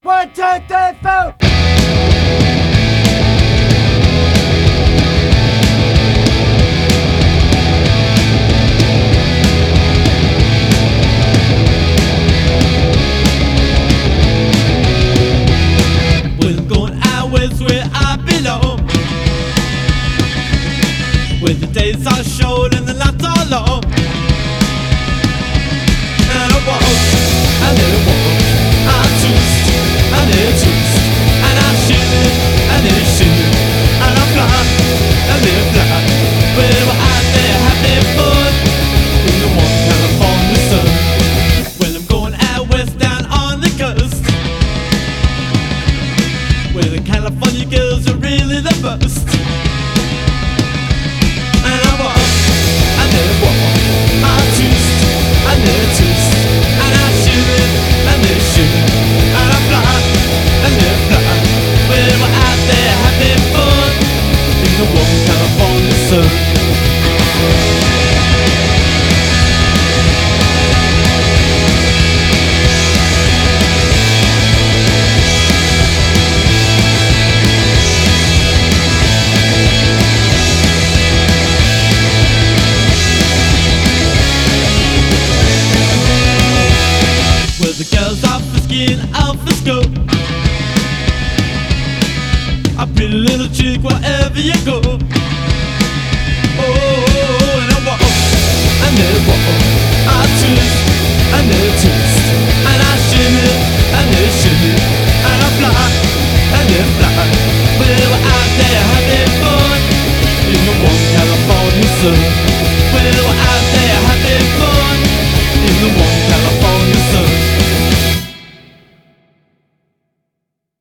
1, 2, 3, 4. Well, I'm going out west where I belong, where the days are short and the nights are long. And I walk, I let it walk, I twist, I let it twist, and I shoot, I let it shoot, and I fly, I let it fly. Well, we're out there having fun in the warm California sun. Well, I'm going out west down on the coast, where the California girls are really the best. And I walk, I never walk, I twist, I never twist, and I shoot, I never shoot, and I fly, I never fly. Well, we're out there having fun in the warm California sun. The girls off the skin, off the scope. A pretty little chick wherever you go. Oh, and I walk, I never walk, I twist, I never twist, and I shimmy, I never shimmy,